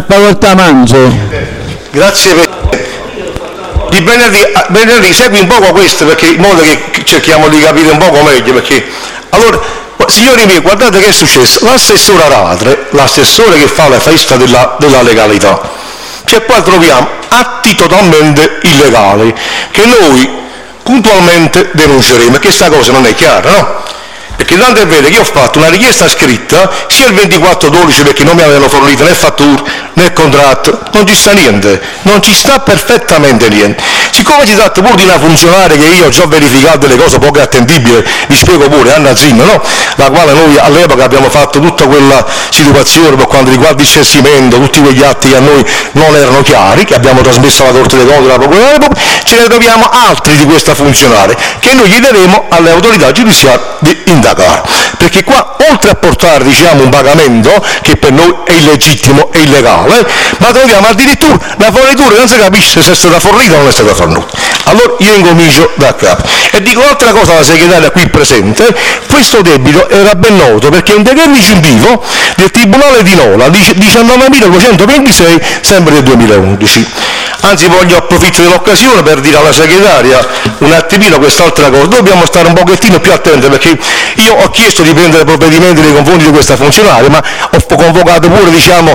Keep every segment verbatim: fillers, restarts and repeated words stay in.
facoltà Manzo. Grazie per... Di venerdì, venerdì segui un poco questo, perché in modo che cerchiamo di capire un poco meglio, perché allora, signori miei, guardate che è successo. L'assessore Aradre, l'assessore che fa la festa della, della legalità, cioè qua troviamo atti totalmente illegali che noi puntualmente denunceremo, e che questa cosa non è chiara, no? Perché tanto è vero che io ho fatto una richiesta scritta sia il ventiquattro dodici, perché non mi avevano fornito né fattura né contratto, non ci sta niente, non ci sta perfettamente niente. Siccome si tratta pure di una funzionaria che io ho già verificato delle cose poco attendibili, vi spiego pure, Anna Zimmer, no? La quale noi all'epoca abbiamo fatto tutta quella situazione per quanto riguarda il censimento, tutti quegli atti che a noi non erano chiari, che abbiamo trasmesso alla Corte dei Conti della Procura della Repubblica, ce ne troviamo altri di questa funzionaria che noi chiederemo alle autorità giudiziarie di indagare. Perché qua, oltre a portare, diciamo, un pagamento che per noi è illegittimo e illegale, ma troviamo addirittura la fornitura che non si capisce se è stata fornita o non è stata fornita. Allora io incomincio da capo e dico un'altra cosa alla segretaria qui presente: questo debito era ben noto, perché in decreto ingiuntivo del Tribunale di Nola diciannovemiladuecentoventisei, sempre del duemilaundici. Anzi, voglio approfittare dell'occasione per dire alla segretaria un attimino quest'altra cosa: dobbiamo stare un pochettino più attenti, perché io ho chiesto di prendere provvedimenti nei confronti di questa funzionaria, ma ho convocato pure, diciamo,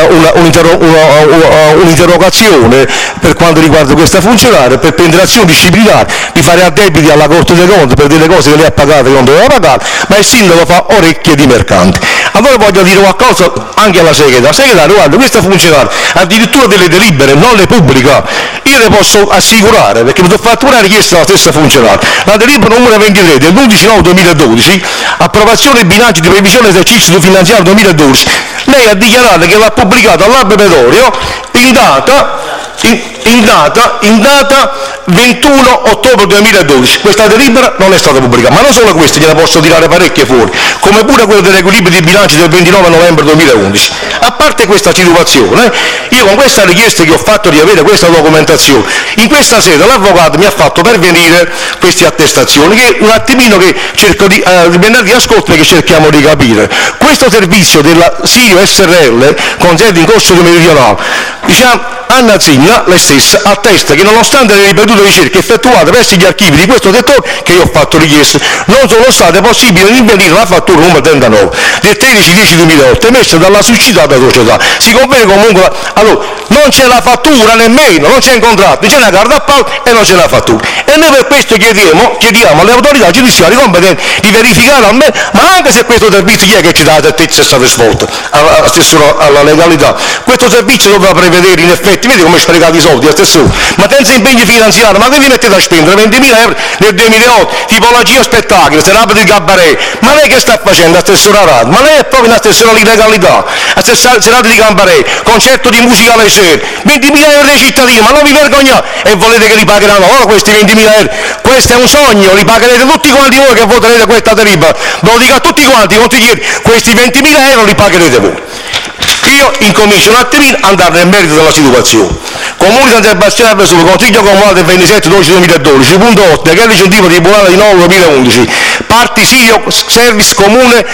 un'interrogazione per quanto riguarda questa funzionaria, per prendere azioni disciplinari, di fare addebiti alla Corte dei Conti per delle cose che lei ha pagato che non doveva pagare, ma il sindaco fa orecchie di mercante. Allora voglio dire qualcosa anche alla segretaria: segretaria, guarda, questa funzionaria addirittura delle delibere non le pubblica, io le posso assicurare, perché mi sono fatto una richiesta alla stessa funzionaria. La delibera numero ventitré dell'undici nove duemiladodici, approvazione dei bilanci di previsione esercizio finanziario duemiladodici, lei ha dichiarato che l'ha pubblicato all'Albe Pedorio in data, in, in data, in data ventuno ottobre duemiladodici. Questa delibera non è stata pubblicata, ma non solo questa, gliela posso tirare parecchie fuori, come pure quella dell'equilibrio di bilanci del ventinove novembre duemilaundici. A parte questa situazione, io con questa richiesta che ho fatto di avere questa documentazione, in questa sede l'avvocato mi ha fatto pervenire queste attestazioni, che un attimino che cerco di eh, venerdì ascolto e che cerchiamo di capire. Questo servizio della Sirio S R L con sede in Corso di Meridionale, diciamo, Anna Zinna, lei stessa, attesta che nonostante le ripetute ricerche effettuate presso gli archivi di questo settore che io ho fatto richiesta, non sono state possibili rinvenire la fattura numero trentanove del tredici dieci duemilaotto emessa dalla succitata società. Si conviene comunque, allora, non c'è la fattura nemmeno, non c'è un contratto, c'è una carta appalto e non c'è la fattura. E noi per questo chiediamo, chiediamo alle autorità giudiziarie competenti di verificare almeno, ma anche se questo servizio chi è che ci dà la certezza è stato svolto, alla, alla legalità. Questo servizio doveva prevedere in effetti, vedi come sprecate i soldi, assessore, ma senza impegni finanziari, ma che vi mettete a spendere ventimila euro nel duemilaotto, tipologia spettacolo, serata di cabaret, ma lei che sta facendo, assessore Aradre? Ma lei è proprio un assessore all'illegalità, serate di cabaret, concerto di musica alle sere, ventimila euro dei cittadini, ma non vi vergognate? E volete che li pagheranno loro questi ventimila euro? Questo è un sogno, li pagherete tutti quanti voi che voterete questa delibera, ve lo dico a tutti quanti, consiglieri, questi ventimila euro li pagherete voi. Io incomincio un attimino a andare nel merito della situazione. Comune San Sebastiano sul Consiglio Comunale del ventisette dodici duemiladodici, punto otto, decreto aggiuntivo Tribunale di Nola duemilaundici, parti Sirio Service Comune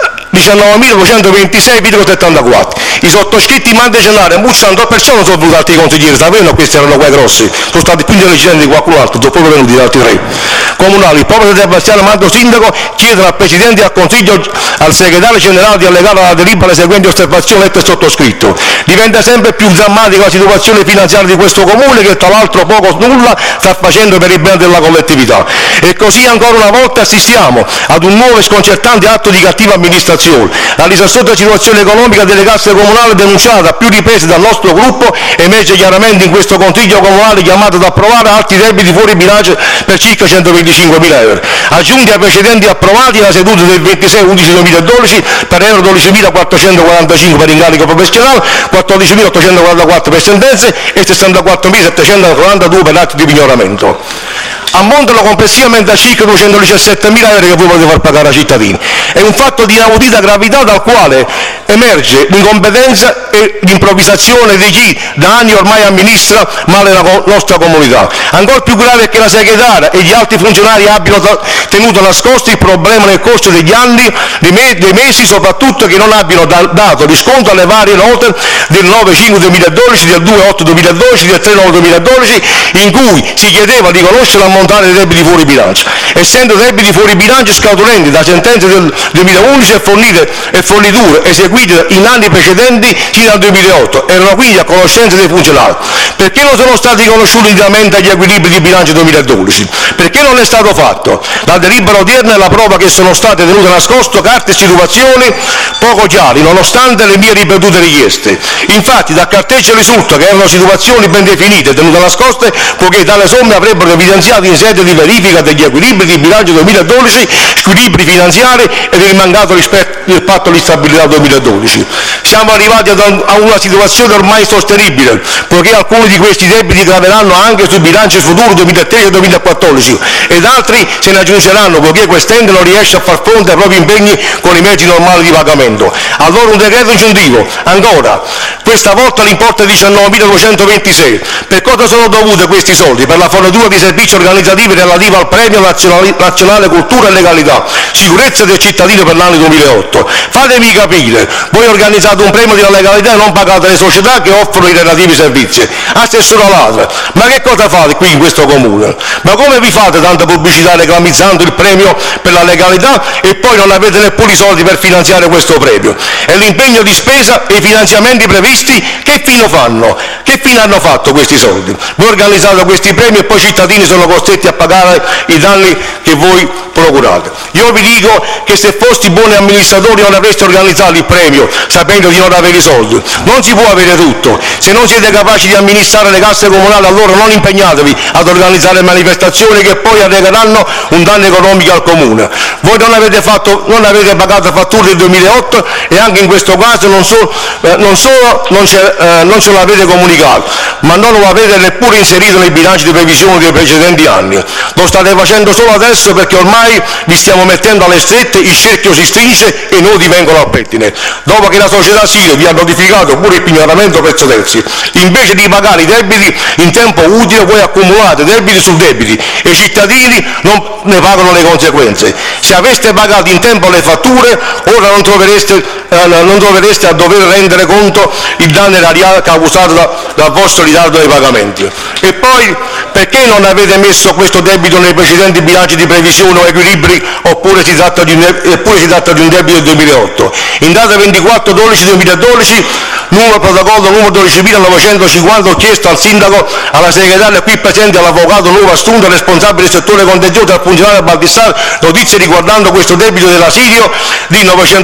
diciannovemiladuecentoventisei virgola settantaquattro. I sottoscritti in mandecennale, bussando persone, sono venuti altri consiglieri, sapevano che questi erano quei grossi, sono stati quindi residenti di qualcun altro, sono proprio venuti altri tre. Comunali, il popolo di Sebastiano Mando Sindaco chiedono al Presidente e al Consiglio, al Segretario Generale di allegare alla delibera le seguenti osservazioni lette e sottoscritto. Diventa sempre più drammatica la situazione finanziaria di questo Comune, che tra l'altro poco o nulla sta facendo per il bene della collettività. E così ancora una volta assistiamo ad un nuovo e sconcertante atto di cattiva amministrazione. La disastrosa situazione economica delle casse comunali, denunciata a più riprese dal nostro gruppo, emerge chiaramente in questo Consiglio Comunale chiamato ad approvare altri debiti fuori bilancio per circa centoventicinquemila euro, aggiunti ai precedenti approvati nella seduta del ventisei undici duemiladodici per euro dodicimilaquattrocentoquarantacinque per incarico professionale, quattordicimilaottocentoquarantaquattro per sentenze e sessantaquattromilasettecentoquarantadue per atti di pignoramento. ammontano complessivamente a circa duecentodiciassettemila euro che voi volete far pagare ai cittadini. È un fatto di inaudita gravità dal quale emerge l'incompetenza e l'improvvisazione di chi da anni ormai amministra male la nostra comunità. Ancora più grave è che la segretaria e gli altri funzionari abbiano tenuto nascosto il problema nel corso degli anni, dei mesi, soprattutto che non abbiano dato riscontro alle varie note del nove cinque duemiladodici, del due otto duemiladodici, del tre nove duemiladodici, in cui si chiedeva di conoscere l'ammontare dei debiti fuori bilancio, essendo debiti fuori bilancio scaturenti da sentenze del duemilaundici e, fornite, e forniture eseguite in anni precedenti fino al duemilaotto, erano quindi a conoscenza dei funzionari. Perché non sono stati conosciuti interamente gli equilibri di bilancio duemiladodici? Perché non è stato fatto? La delibera odierna è la prova che sono state tenute nascosto carte e situazioni poco chiare, nonostante le mie ripetute richieste. Infatti da cartecce risulta che erano situazioni ben definite, tenute nascoste, poiché tale somme avrebbero evidenziato in sede di verifica degli equilibri di bilancio duemiladodici, squilibri finanziari ed il mancato rispetto del patto di stabilità duemiladodici. Siamo arrivati a una situazione ormai insostenibile, poiché alcuni di questi debiti graveranno anche sui bilanci futuri duemilatredici e duemilaquattordici ed altri se ne aggiungeranno, poiché quest'ente non riesce a far fronte ai propri impegni con i mezzi normali di pagamento. Allora un decreto aggiuntivo, ancora, questa volta l'importo è diciannovemiladuecentoventisei. Per cosa sono dovuti questi soldi? Per la fornitura di servizi organizzativi relativi al premio nazionale, nazionale cultura e legalità, sicurezza del cittadino per l'anno duemilaotto. Fatemi capire, voi organizzate un premio della legalità e non pagate le società che offrono i relativi servizi. Assessore Ladra, ma che cosa fate qui in questo comune? Ma come vi fate tanta pubblicità reclamizzando il premio per la legalità e poi non avete neppure i soldi per finanziare questo premio? E l'impegno di spesa e i finanziamenti previsti che fine fanno? Che fine hanno fatto questi soldi? Voi organizzate questi premi e poi i cittadini sono costretti a pagare i danni che voi procurate. Io vi dico che se foste buoni amministratori non avreste organizzato il premio sapendo di non avere i soldi. Non si può avere tutto. Se non siete capaci di amministrare le casse comunali, allora non impegnatevi ad organizzare manifestazioni che poi arrecheranno un danno economico al comune. Voi non avete, fatto, non avete pagato fatture del duemilaotto e anche in questo caso non, so, eh, non solo non ce, eh, non ce l'avete comunicato, ma non lo avete neppure inserito nei bilanci di previsione dei precedenti anni. Lo state facendo solo adesso perché ormai vi stiamo mettendo alle strette, il cerchio si stringe e i nodi vengono al pettine. Dopo che la società Sile vi ha notificato pure il pignoramento presso terzi, invece di pagare i debiti in tempo utile, voi accumulate debiti su debiti e i cittadini non ne pagano le conseguenze. Se aveste pagato in tempo le fatture, ora non trovereste, eh, non trovereste a dover rendere conto il danno erariale causato da, dal vostro ritardo nei pagamenti. E poi, perché non avete messo questo debito nei precedenti bilanci di previsione o equilibri, oppure si tratta di un, eppure si tratta di un debito del duemilaotto? In data ventiquattro dodici duemiladodici, numero protocollo numero dodicimilanovecentocinquanta, ho chiesto al sindaco, alla segretaria qui presente, all'avvocato nuovo assunto, responsabile del settore contenzioso, al funzionario Baldassarri, notizie riguardando questo debito della Sirio di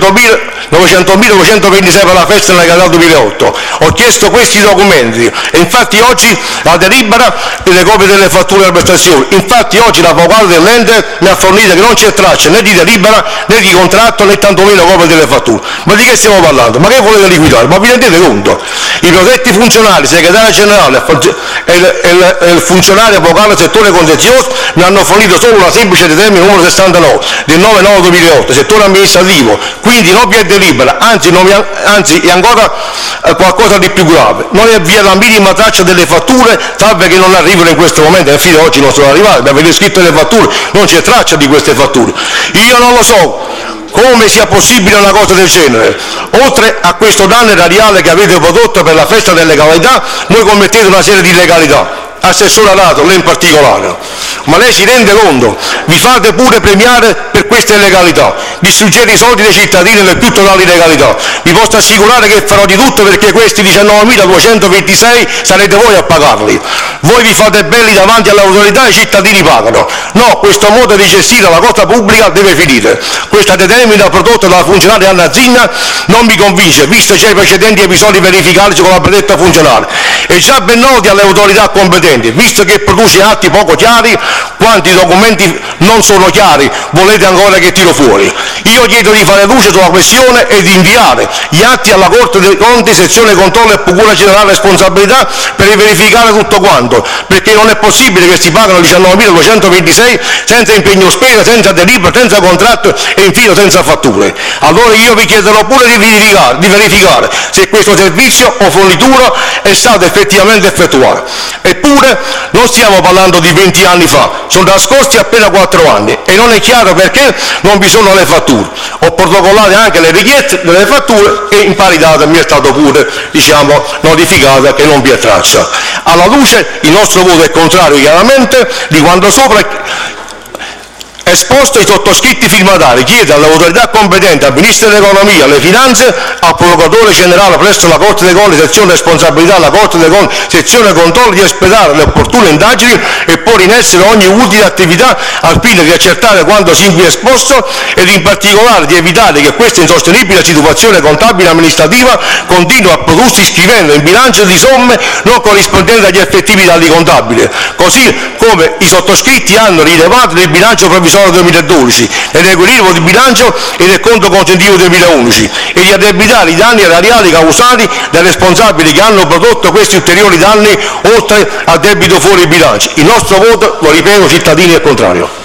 novecentomiladuecentoventisei per la festa della legalità duemilaotto. Ho chiesto questi documenti e infatti oggi la delibera e le copie delle fatture delle prestazioni. Infatti oggi l'avvocato dell'ente mi ha fornito che non c'è traccia né di delibera né di contratto né tantomeno copie delle fatture. Ma di che stiamo parlando? Ma che volete liquidare? Ma vi rendete conto? I protetti funzionari, segretario generale e il, il, il funzionario avvocato del settore contenzioso mi hanno fornito solo una semplice determina numero sessantanove del nove nove duemilaotto, settore amministrativo, quindi non vi è delibera, anzi, non vi, anzi è ancora eh, qualcosa di più grave. Non vi è la minima traccia delle fatture, salve che non arrivano in questo momento, e fino ad oggi non sono arrivate, avete scritto le fatture, non c'è traccia di queste fatture. Io non lo so come sia possibile una cosa del genere. Oltre a questo danno erariale che avete prodotto per la festa delle legalità, voi commettete una serie di illegalità. Assessore Rato, lei in particolare, ma lei si rende conto? Vi fate pure premiare per queste illegalità, distruggete i soldi dei cittadini nel più totale illegalità. Vi posso assicurare che farò di tutto perché questi diciannovemiladuecentoventisei sarete voi a pagarli. Voi vi fate belli davanti alle autorità e i cittadini pagano. No, questo modo di gestire la cosa pubblica deve finire. Questa determina prodotta dalla funzionaria Anna Zinna non mi convince, visto già i precedenti episodi verificati con la predetta funzionaria. È già ben noti alle autorità competenti, visto che produce atti poco chiari quanto i documenti non sono chiari, volete ancora che tiro fuori? Io chiedo di fare luce sulla questione e di inviare gli atti alla Corte dei Conti, sezione controllo e procura generale responsabilità, per verificare tutto quanto, perché non è possibile che si pagano diciannovemiladuecentoventisei senza impegno spesa, senza delibera, senza contratto e infine senza fatture. Allora io vi chiederò pure di verificare, di verificare se questo servizio o fornitura è stato effettivamente effettuato. Eppure non stiamo parlando di venti anni fa, sono trascorsi appena quattro anni e non è chiaro perché non vi sono le fatture. Ho protocollato anche le richieste delle fatture e in pari data mi è stato pure, diciamo, notificato che non vi è traccia. Alla luce il nostro voto è contrario chiaramente di quanto sopra esposto ai sottoscritti firmatari. Chiede all'autorità competente, al Ministro dell'Economia, alle Finanze, al Procuratore Generale presso la Corte dei Conti, sezione responsabilità, la Corte dei Conti, sezione controllo, di espletare le opportune indagini e porre in essere ogni utile attività al fine di accertare quanto sin qui esposto ed in particolare di evitare che questa insostenibile situazione contabile e amministrativa continui a prodursi iscrivendo in bilancio di somme non corrispondenti agli effettivi dati contabili, così come i sottoscritti hanno rilevato nel bilancio provvisorio duemiladodici, nell'equilibrio di bilancio e nel conto consuntivo duemilaundici, e di addebitare i danni erariali causati dai responsabili che hanno prodotto questi ulteriori danni oltre al debito fuori bilancio. Il nostro voto, lo ripeto, cittadini, è contrario.